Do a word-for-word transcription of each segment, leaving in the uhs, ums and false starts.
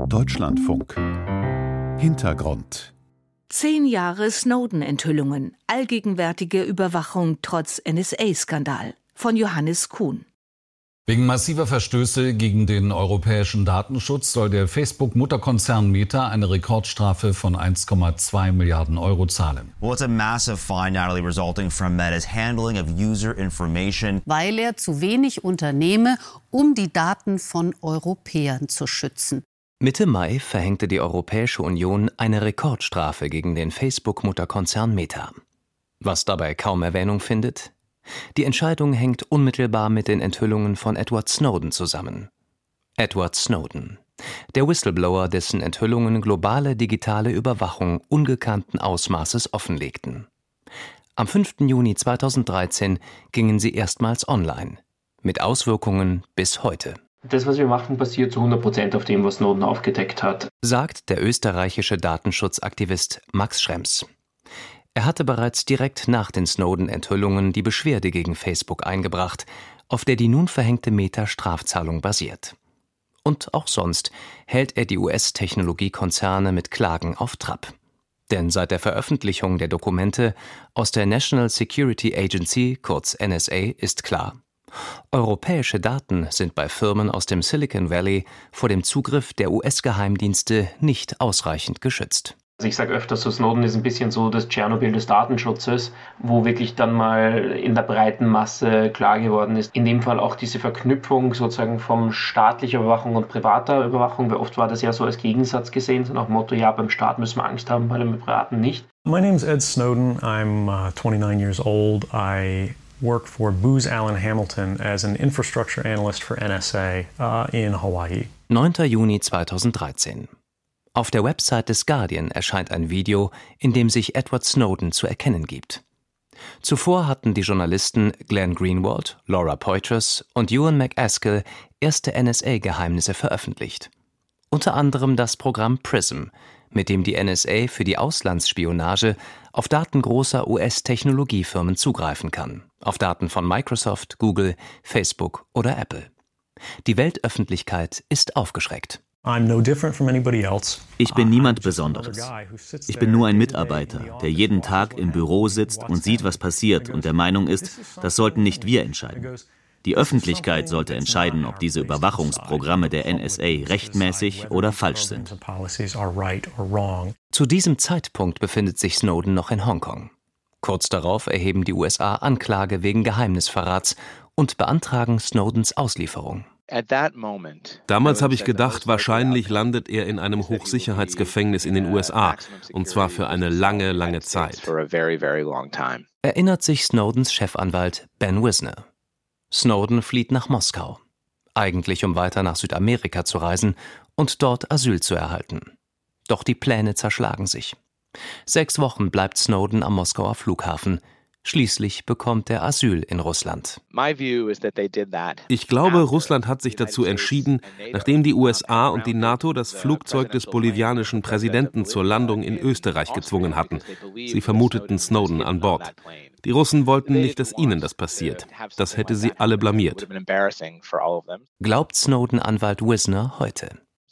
Deutschlandfunk. Hintergrund. Zehn Jahre Snowden-Enthüllungen, allgegenwärtige Überwachung trotz N S A-Skandal. Von Johannes Kuhn. Wegen massiver Verstöße gegen den europäischen Datenschutz soll der Facebook-Mutterkonzern Meta eine Rekordstrafe von eins Komma zwei Milliarden Euro zahlen. Well, it's a massive fine, Natalie, resulting from Meta's handling of user information. Weil er zu wenig unternehme, um die Daten von Europäern zu schützen. Mitte Mai verhängte die Europäische Union eine Rekordstrafe gegen den Facebook-Mutterkonzern Meta. Was dabei kaum Erwähnung findet? Die Entscheidung hängt unmittelbar mit den Enthüllungen von Edward Snowden zusammen. Edward Snowden, der Whistleblower, dessen Enthüllungen globale digitale Überwachung ungekannten Ausmaßes offenlegten. Am fünften Juni zweitausenddreizehn gingen sie erstmals online, mit Auswirkungen bis heute. Das, was wir machen, basiert zu hundert Prozent auf dem, was Snowden aufgedeckt hat, sagt der österreichische Datenschutzaktivist Max Schrems. Er hatte bereits direkt nach den Snowden-Enthüllungen die Beschwerde gegen Facebook eingebracht, auf der die nun verhängte Meta-Strafzahlung basiert. Und auch sonst hält er die U S-Technologiekonzerne mit Klagen auf Trab. Denn seit der Veröffentlichung der Dokumente aus der National Security Agency, kurz N S A, ist klar: Europäische Daten sind bei Firmen aus dem Silicon Valley vor dem Zugriff der U S-Geheimdienste nicht ausreichend geschützt. Also ich sage öfters, so Snowden ist ein bisschen so das Tschernobyl des Datenschutzes, wo wirklich dann mal in der breiten Masse klar geworden ist. In dem Fall auch diese Verknüpfung sozusagen von staatlicher Überwachung und privater Überwachung, weil oft war das ja so als Gegensatz gesehen, so nach dem Motto, ja, beim Staat müssen wir Angst haben, bei dem Privaten nicht. My name is Ed Snowden. I'm uh, twenty-nine years old. I work for Booz Allen Hamilton as an infrastructure analyst for N S A uh, in Hawaii. neunter Juni zweitausenddreizehn. Auf der Website des Guardian erscheint ein Video, in dem sich Edward Snowden zu erkennen gibt. Zuvor hatten die Journalisten Glenn Greenwald, Laura Poitras und Ewan McAskill erste N S A-Geheimnisse veröffentlicht. Unter anderem das Programm PRISM, mit dem die N S A für die Auslandsspionage auf Daten großer U S-Technologiefirmen zugreifen kann, auf Daten von Microsoft, Google, Facebook oder Apple. Die Weltöffentlichkeit ist aufgeschreckt. Ich bin niemand Besonderes. Ich bin nur ein Mitarbeiter, der jeden Tag im Büro sitzt und sieht, was passiert und der Meinung ist, das sollten nicht wir entscheiden. Die Öffentlichkeit sollte entscheiden, ob diese Überwachungsprogramme der N S A rechtmäßig oder falsch sind. Zu diesem Zeitpunkt befindet sich Snowden noch in Hongkong. Kurz darauf erheben die U S A Anklage wegen Geheimnisverrats und beantragen Snowdens Auslieferung. Damals habe ich gedacht, wahrscheinlich landet er in einem Hochsicherheitsgefängnis in den U S A, und zwar für eine lange, lange Zeit. Erinnert sich Snowdens Chefanwalt Ben Wisner. Snowden flieht nach Moskau, eigentlich um weiter nach Südamerika zu reisen und dort Asyl zu erhalten. Doch die Pläne zerschlagen sich. Sechs Wochen bleibt Snowden am Moskauer Flughafen. Schließlich bekommt er Asyl in Russland. Ich glaube, Russland hat sich dazu entschieden, nachdem die U S A und die NATO das Flugzeug des bolivianischen Präsidenten zur Landung in Österreich gezwungen hatten. Sie vermuteten Snowden an Bord. Die Russen wollten nicht, dass ihnen das passiert. Das hätte sie alle blamiert. Glaubt Snowden-Anwalt Wisner heute.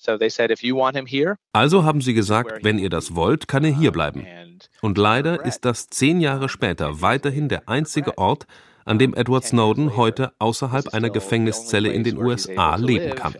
Also haben sie gesagt, wenn ihr das wollt, kann er hier bleiben. Und leider ist das zehn Jahre später weiterhin der einzige Ort, an dem Edward Snowden heute außerhalb einer Gefängniszelle in den U S A leben kann.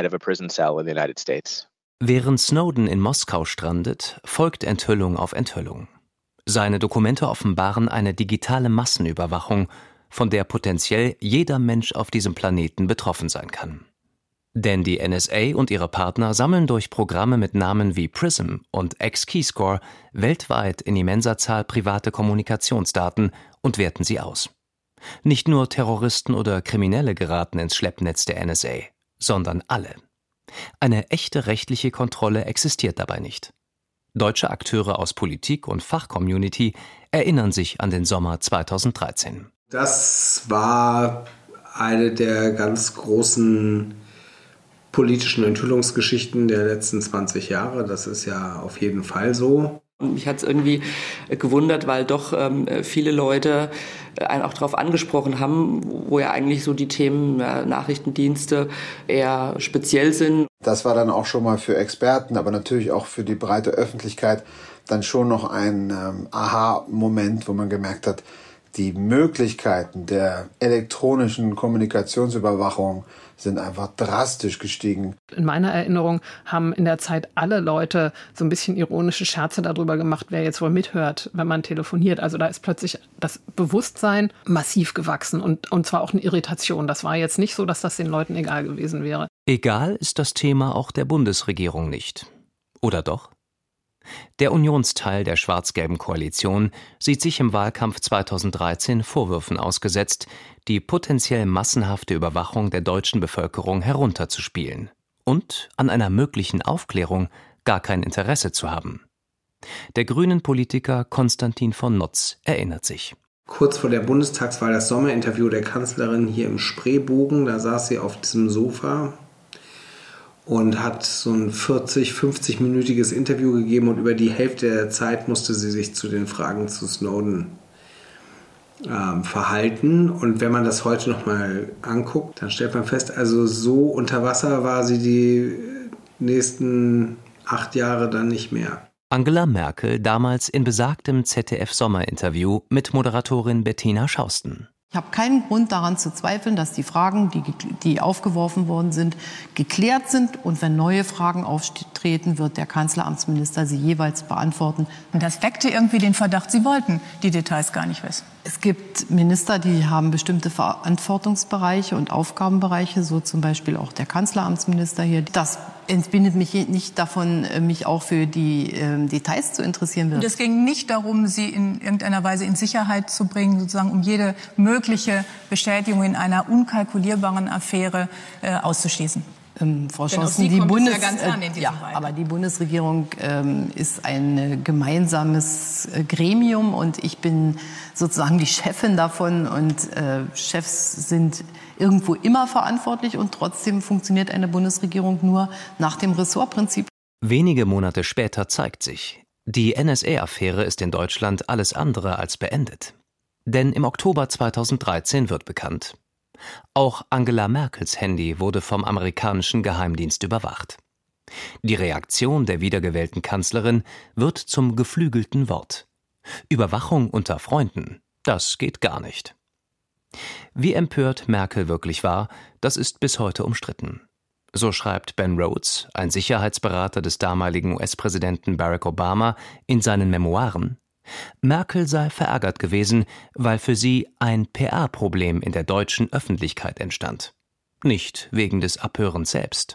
Während Snowden in Moskau strandet, folgt Enthüllung auf Enthüllung. Seine Dokumente offenbaren eine digitale Massenüberwachung, von der potenziell jeder Mensch auf diesem Planeten betroffen sein kann. Denn die N S A und ihre Partner sammeln durch Programme mit Namen wie PRISM und X-Keyscore weltweit in immenser Zahl private Kommunikationsdaten und werten sie aus. Nicht nur Terroristen oder Kriminelle geraten ins Schleppnetz der N S A, sondern alle. Eine echte rechtliche Kontrolle existiert dabei nicht. Deutsche Akteure aus Politik und Fachcommunity erinnern sich an den Sommer zweitausenddreizehn. Das war eine der ganz großen politischen Enthüllungsgeschichten der letzten zwanzig Jahre. Das ist ja auf jeden Fall so. Und mich hat es irgendwie gewundert, weil doch ähm, viele Leute einen auch darauf angesprochen haben, wo ja eigentlich so die Themen ja, Nachrichtendienste eher speziell sind. Das war dann auch schon mal für Experten, aber natürlich auch für die breite Öffentlichkeit dann schon noch ein ähm, Aha-Moment, wo man gemerkt hat, die Möglichkeiten der elektronischen Kommunikationsüberwachung sind einfach drastisch gestiegen. In meiner Erinnerung haben in der Zeit alle Leute so ein bisschen ironische Scherze darüber gemacht, wer jetzt wohl mithört, wenn man telefoniert. Also da ist plötzlich das Bewusstsein massiv gewachsen und, und zwar auch eine Irritation. Das war jetzt nicht so, dass das den Leuten egal gewesen wäre. Egal ist das Thema auch der Bundesregierung nicht. Oder doch? Der Unionsteil der schwarz-gelben Koalition sieht sich im Wahlkampf zweitausenddreizehn Vorwürfen ausgesetzt, die potenziell massenhafte Überwachung der deutschen Bevölkerung herunterzuspielen und an einer möglichen Aufklärung gar kein Interesse zu haben. Der Grünen-Politiker Konstantin von Notz erinnert sich. Kurz vor der Bundestagswahl das Sommerinterview der Kanzlerin hier im Spreebogen, da saß sie auf diesem Sofa und hat so ein vierzig-, fünfzig-minütiges Interview gegeben und über die Hälfte der Zeit musste sie sich zu den Fragen zu Snowden ähm, verhalten. Und wenn man das heute nochmal anguckt, dann stellt man fest, also so unter Wasser war sie die nächsten acht Jahre dann nicht mehr. Angela Merkel damals in besagtem Z D F-Sommerinterview mit Moderatorin Bettina Schausten. Ich habe keinen Grund daran zu zweifeln, dass die Fragen, die, die aufgeworfen worden sind, geklärt sind. Und wenn neue Fragen auftreten, wird der Kanzleramtsminister sie jeweils beantworten. Und das weckte irgendwie den Verdacht, Sie wollten die Details gar nicht wissen. Es gibt Minister, die haben bestimmte Verantwortungsbereiche und Aufgabenbereiche, so zum Beispiel auch der Kanzleramtsminister hier. Das entbindet mich nicht davon, mich auch für die äh, Details zu interessieren. Und es ging nicht darum, Sie in irgendeiner Weise in Sicherheit zu bringen, sozusagen um jede mögliche Bestätigung in einer unkalkulierbaren Affäre äh, auszuschließen. Ähm, Frau Schausten, die Bundes ja, ganz an in äh, ja, aber die Bundesregierung ähm, ist ein gemeinsames äh, Gremium und ich bin sozusagen die Chefin davon und äh, Chefs sind irgendwo immer verantwortlich und trotzdem funktioniert eine Bundesregierung nur nach dem Ressortprinzip. Wenige Monate später zeigt sich, die N S A-Affäre ist in Deutschland alles andere als beendet. Denn im Oktober zweitausenddreizehn wird bekannt: Auch Angela Merkels Handy wurde vom amerikanischen Geheimdienst überwacht. Die Reaktion der wiedergewählten Kanzlerin wird zum geflügelten Wort. Überwachung unter Freunden, das geht gar nicht. Wie empört Merkel wirklich war, das ist bis heute umstritten. So schreibt Ben Rhodes, ein Sicherheitsberater des damaligen U S-Präsidenten Barack Obama, in seinen Memoiren: Merkel sei verärgert gewesen, weil für sie ein P R-Problem in der deutschen Öffentlichkeit entstand. Nicht wegen des Abhörens selbst.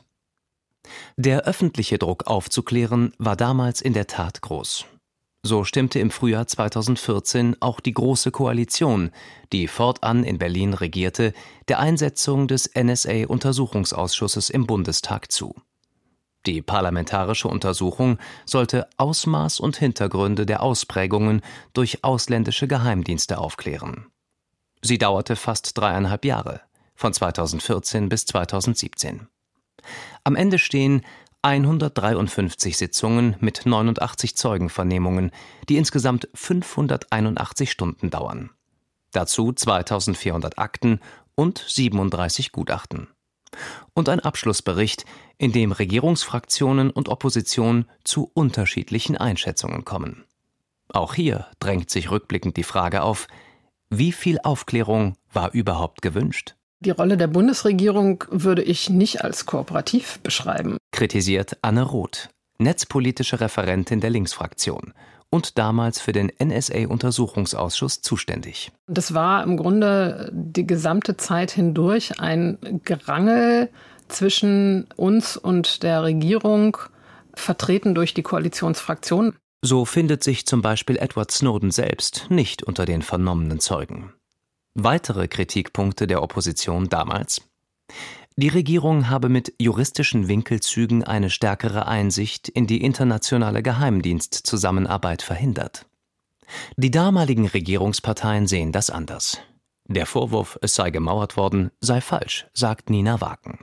Der öffentliche Druck aufzuklären war damals in der Tat groß. So stimmte im Frühjahr zweitausendvierzehn auch die Große Koalition, die fortan in Berlin regierte, der Einsetzung des N S A-Untersuchungsausschusses im Bundestag zu. Die parlamentarische Untersuchung sollte Ausmaß und Hintergründe der Ausprägungen durch ausländische Geheimdienste aufklären. Sie dauerte fast dreieinhalb Jahre, von zweitausendvierzehn bis zweitausendsiebzehn. Am Ende stehen hundertdreiundfünfzig Sitzungen mit neunundachtzig Zeugenvernehmungen, die insgesamt fünfhunderteinundachtzig Stunden dauern. Dazu zweitausendvierhundert Akten und siebenunddreißig Gutachten. Und ein Abschlussbericht, in dem Regierungsfraktionen und Opposition zu unterschiedlichen Einschätzungen kommen. Auch hier drängt sich rückblickend die Frage auf: Wie viel Aufklärung war überhaupt gewünscht? Die Rolle der Bundesregierung würde ich nicht als kooperativ beschreiben, kritisiert Anne Roth, netzpolitische Referentin der Linksfraktion und damals für den N S A-Untersuchungsausschuss zuständig. Das war im Grunde die gesamte Zeit hindurch ein Gerangel zwischen uns und der Regierung, vertreten durch die Koalitionsfraktion. So findet sich zum Beispiel Edward Snowden selbst nicht unter den vernommenen Zeugen. Weitere Kritikpunkte der Opposition damals: Die Regierung habe mit juristischen Winkelzügen eine stärkere Einsicht in die internationale Geheimdienstzusammenarbeit verhindert. Die damaligen Regierungsparteien sehen das anders. Der Vorwurf, es sei gemauert worden, sei falsch, sagt Nina Waken.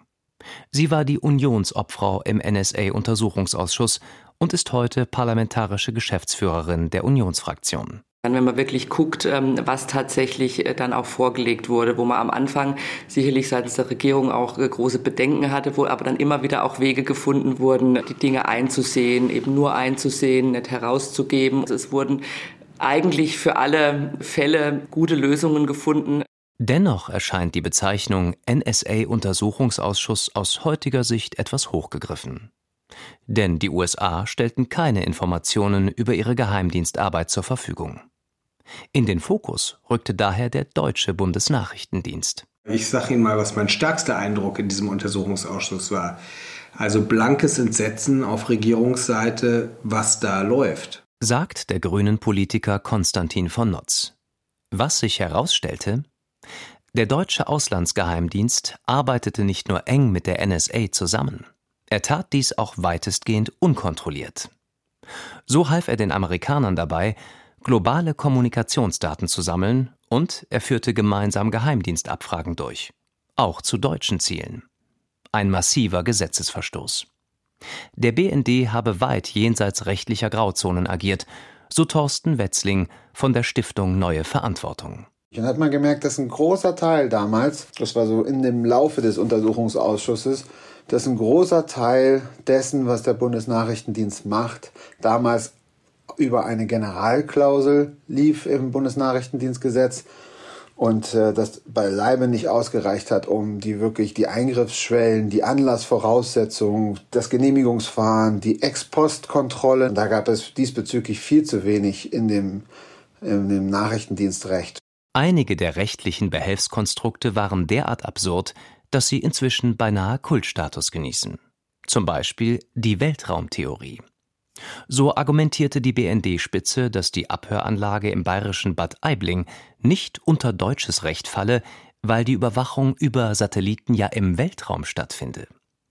Sie war die Unionsobfrau im N S A-Untersuchungsausschuss und ist heute parlamentarische Geschäftsführerin der Unionsfraktion. Wenn man wirklich guckt, was tatsächlich dann auch vorgelegt wurde, wo man am Anfang sicherlich seitens der Regierung auch große Bedenken hatte, wo aber dann immer wieder auch Wege gefunden wurden, die Dinge einzusehen, eben nur einzusehen, nicht herauszugeben. Es wurden eigentlich für alle Fälle gute Lösungen gefunden. Dennoch erscheint die Bezeichnung N S A-Untersuchungsausschuss aus heutiger Sicht etwas hochgegriffen. Denn die U S A stellten keine Informationen über ihre Geheimdienstarbeit zur Verfügung. In den Fokus rückte daher der deutsche Bundesnachrichtendienst. Ich sage Ihnen mal, was mein stärkster Eindruck in diesem Untersuchungsausschuss war. Also blankes Entsetzen auf Regierungsseite, was da läuft. Sagt der grünen Politiker Konstantin von Notz. Was sich herausstellte: Der deutsche Auslandsgeheimdienst arbeitete nicht nur eng mit der N S A zusammen. Er tat dies auch weitestgehend unkontrolliert. So half er den Amerikanern dabei, globale Kommunikationsdaten zu sammeln, und er führte gemeinsam Geheimdienstabfragen durch, auch zu deutschen Zielen. Ein massiver Gesetzesverstoß. Der B N D habe weit jenseits rechtlicher Grauzonen agiert, so Thorsten Wetzling von der Stiftung Neue Verantwortung. Dann hat man gemerkt, dass ein großer Teil damals, das war so in dem Laufe des Untersuchungsausschusses, dass ein großer Teil dessen, was der Bundesnachrichtendienst macht, damals über eine Generalklausel lief im Bundesnachrichtendienstgesetz und äh, das beileibe nicht ausgereicht hat, um die wirklich die Eingriffsschwellen, die Anlassvoraussetzungen, das Genehmigungsverfahren, die Ex-Post-Kontrolle, da gab es diesbezüglich viel zu wenig in dem, in dem Nachrichtendienstrecht. Einige der rechtlichen Behelfskonstrukte waren derart absurd, dass sie inzwischen beinahe Kultstatus genießen. Zum Beispiel die Weltraumtheorie. So argumentierte die B N D-Spitze, dass die Abhöranlage im bayerischen Bad Aibling nicht unter deutsches Recht falle, weil die Überwachung über Satelliten ja im Weltraum stattfinde.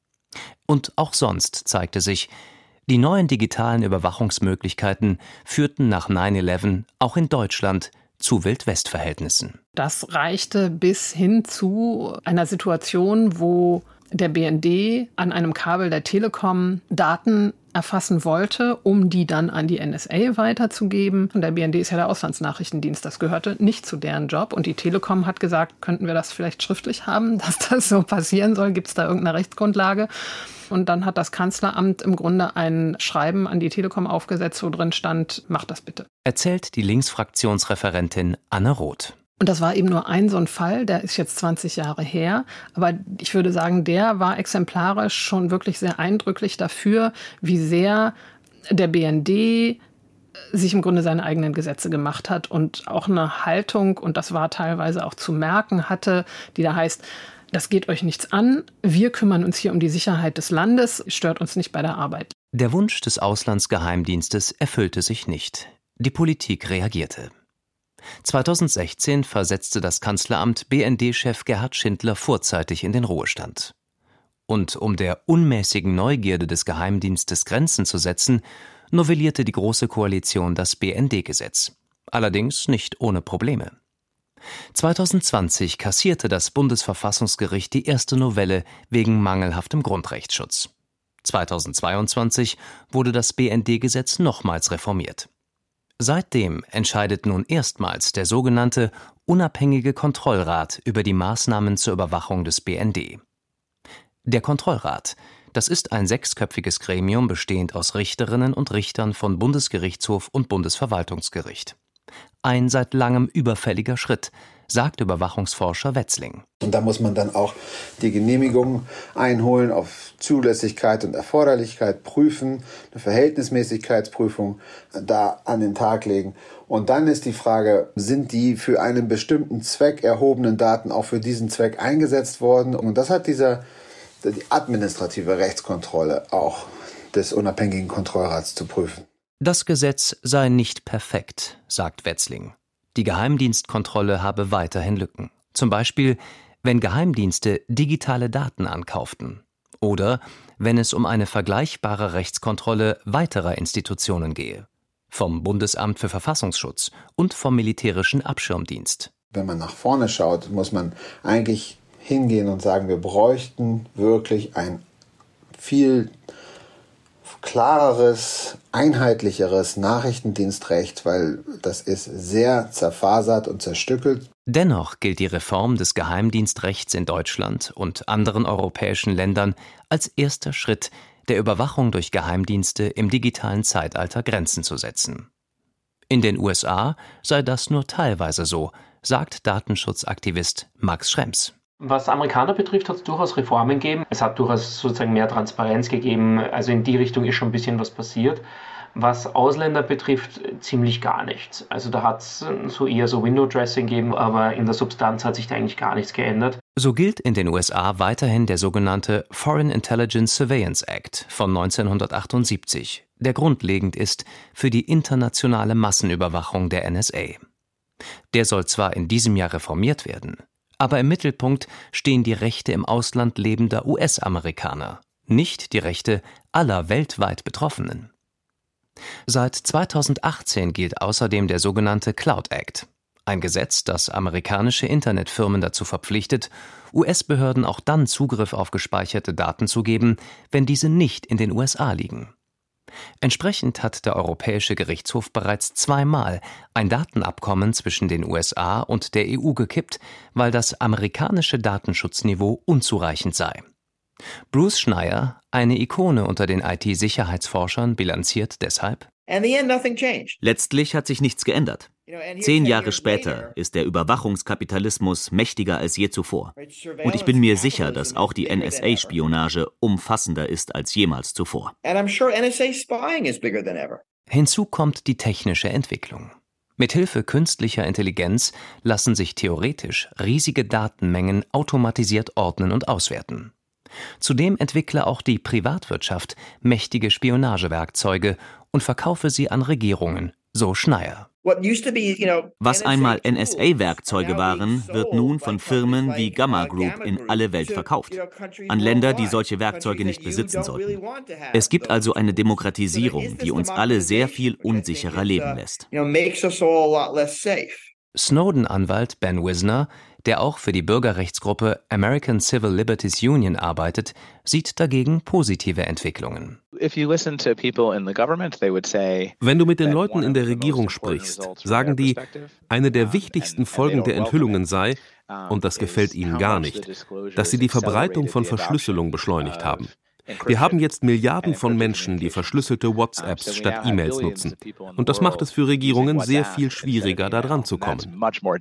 Und auch sonst zeigte sich, die neuen digitalen Überwachungsmöglichkeiten führten nach neun elf auch in Deutschland zu Wild-West-Verhältnissen. Das reichte bis hin zu einer Situation, wo der B N D an einem Kabel der Telekom Daten erfassen wollte, um die dann an die N S A weiterzugeben. Und der B N D ist ja der Auslandsnachrichtendienst, das gehörte nicht zu deren Job. Und die Telekom hat gesagt, könnten wir das vielleicht schriftlich haben, dass das so passieren soll? Gibt es da irgendeine Rechtsgrundlage? Und dann hat das Kanzleramt im Grunde ein Schreiben an die Telekom aufgesetzt, wo drin stand, macht das bitte. Erzählt die Linksfraktionsreferentin Anne Roth. Und das war eben nur ein so ein Fall, der ist jetzt zwanzig Jahre her. Aber ich würde sagen, der war exemplarisch schon wirklich sehr eindrücklich dafür, wie sehr der B N D sich im Grunde seine eigenen Gesetze gemacht hat und auch eine Haltung, und das war teilweise auch zu merken, hatte, die da heißt, das geht euch nichts an, wir kümmern uns hier um die Sicherheit des Landes, stört uns nicht bei der Arbeit. Der Wunsch des Auslandsgeheimdienstes erfüllte sich nicht. Die Politik reagierte. zweitausendsechzehn versetzte das Kanzleramt B N D-Chef Gerhard Schindler vorzeitig in den Ruhestand. Und um der unmäßigen Neugierde des Geheimdienstes Grenzen zu setzen, novellierte die Große Koalition das B N D-Gesetz. Allerdings nicht ohne Probleme. zweitausendzwanzig kassierte das Bundesverfassungsgericht die erste Novelle wegen mangelhaftem Grundrechtsschutz. zweitausendzweiundzwanzig wurde das B N D-Gesetz nochmals reformiert. Seitdem entscheidet nun erstmals der sogenannte Unabhängige Kontrollrat über die Maßnahmen zur Überwachung des B N D. Der Kontrollrat, das ist ein sechsköpfiges Gremium bestehend aus Richterinnen und Richtern von Bundesgerichtshof und Bundesverwaltungsgericht. Ein seit langem überfälliger Schritt, sagt Überwachungsforscher Wetzling. Und da muss man dann auch die Genehmigung einholen, auf Zulässigkeit und Erforderlichkeit prüfen, eine Verhältnismäßigkeitsprüfung da an den Tag legen. Und dann ist die Frage, sind die für einen bestimmten Zweck erhobenen Daten auch für diesen Zweck eingesetzt worden? Und das hat dieser, die administrative Rechtskontrolle auch des unabhängigen Kontrollrats zu prüfen. Das Gesetz sei nicht perfekt, sagt Wetzling. Die Geheimdienstkontrolle habe weiterhin Lücken. Zum Beispiel, wenn Geheimdienste digitale Daten ankauften. Oder wenn es um eine vergleichbare Rechtskontrolle weiterer Institutionen gehe. Vom Bundesamt für Verfassungsschutz und vom Militärischen Abschirmdienst. Wenn man nach vorne schaut, muss man eigentlich hingehen und sagen, wir bräuchten wirklich ein viel klareres, einheitlicheres Nachrichtendienstrecht, weil das ist sehr zerfasert und zerstückelt. Dennoch gilt die Reform des Geheimdienstrechts in Deutschland und anderen europäischen Ländern als erster Schritt, der Überwachung durch Geheimdienste im digitalen Zeitalter Grenzen zu setzen. In den U S A sei das nur teilweise so, sagt Datenschutzaktivist Max Schrems. Was Amerikaner betrifft, hat es durchaus Reformen gegeben. Es hat durchaus sozusagen mehr Transparenz gegeben. Also in die Richtung ist schon ein bisschen was passiert. Was Ausländer betrifft, ziemlich gar nichts. Also da hat es so eher so Window-Dressing gegeben, aber in der Substanz hat sich da eigentlich gar nichts geändert. So gilt in den U S A weiterhin der sogenannte Foreign Intelligence Surveillance Act von neunzehnhundertachtundsiebzig, der grundlegend ist für die internationale Massenüberwachung der N S A. Der soll zwar in diesem Jahr reformiert werden, aber im Mittelpunkt stehen die Rechte im Ausland lebender U S-Amerikaner, nicht die Rechte aller weltweit Betroffenen. Seit zweitausendachtzehn gilt außerdem der sogenannte Cloud Act, ein Gesetz, das amerikanische Internetfirmen dazu verpflichtet, U S-Behörden auch dann Zugriff auf gespeicherte Daten zu geben, wenn diese nicht in den U S A liegen. Entsprechend hat der Europäische Gerichtshof bereits zweimal ein Datenabkommen zwischen den U S A und der E U gekippt, weil das amerikanische Datenschutzniveau unzureichend sei. Bruce Schneier, eine Ikone unter den I T-Sicherheitsforschern, bilanziert deshalb: Letztlich hat sich nichts geändert. Zehn Jahre später ist der Überwachungskapitalismus mächtiger als je zuvor. Und ich bin mir sicher, dass auch die N S A-Spionage umfassender ist als jemals zuvor. Hinzu kommt die technische Entwicklung. Mithilfe künstlicher Intelligenz lassen sich theoretisch riesige Datenmengen automatisiert ordnen und auswerten. Zudem entwickle auch die Privatwirtschaft mächtige Spionagewerkzeuge und verkaufe sie an Regierungen, so Schneier. Was einmal N S A-Werkzeuge waren, wird nun von Firmen wie Gamma Group in alle Welt verkauft, an Länder, die solche Werkzeuge nicht besitzen sollten. Es gibt also eine Demokratisierung, die uns alle sehr viel unsicherer leben lässt. Snowden-Anwalt Ben Wisner, der auch für die Bürgerrechtsgruppe American Civil Liberties Union arbeitet, sieht dagegen positive Entwicklungen. Wenn du mit den Leuten in der Regierung sprichst, sagen die, eine der wichtigsten Folgen der Enthüllungen sei, und das gefällt ihnen gar nicht, dass sie die Verbreitung von Verschlüsselung beschleunigt haben. Wir haben jetzt Milliarden von Menschen, die verschlüsselte WhatsApps statt E-Mails nutzen. Und das macht es für Regierungen sehr viel schwieriger, da dran zu kommen.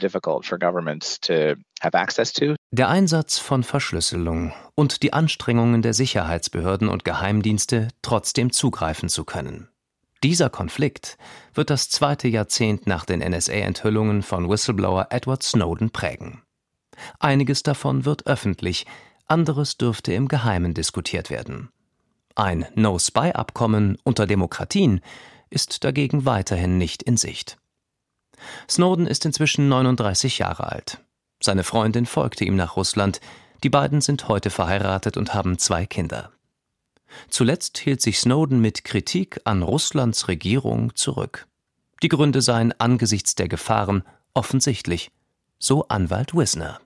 Der Einsatz von Verschlüsselung und die Anstrengungen der Sicherheitsbehörden und Geheimdienste, trotzdem zugreifen zu können. Dieser Konflikt wird das zweite Jahrzehnt nach den N S A-Enthüllungen von Whistleblower Edward Snowden prägen. Einiges davon wird öffentlich, anderes dürfte im Geheimen diskutiert werden. Ein No-Spy-Abkommen unter Demokratien ist dagegen weiterhin nicht in Sicht. Snowden ist inzwischen neununddreißig Jahre alt. Seine Freundin folgte ihm nach Russland. Die beiden sind heute verheiratet und haben zwei Kinder. Zuletzt hielt sich Snowden mit Kritik an Russlands Regierung zurück. Die Gründe seien angesichts der Gefahren offensichtlich, so Anwalt Wisner.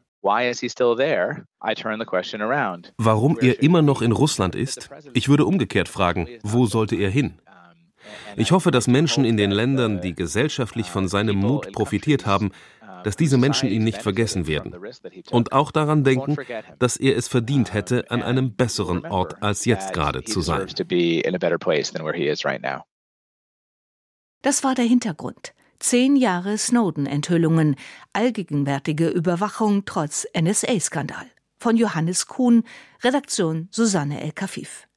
Warum er immer noch in Russland ist? Ich würde umgekehrt fragen, wo sollte er hin? Ich hoffe, dass Menschen in den Ländern, die gesellschaftlich von seinem Mut profitiert haben, dass diese Menschen ihn nicht vergessen werden. Und auch daran denken, dass er es verdient hätte, an einem besseren Ort als jetzt gerade zu sein. Das war der Hintergrund. Zehn Jahre Snowden-Enthüllungen, allgegenwärtige Überwachung trotz N S A-Skandal. Von Johannes Kuhn, Redaktion Susanne El-Kafif.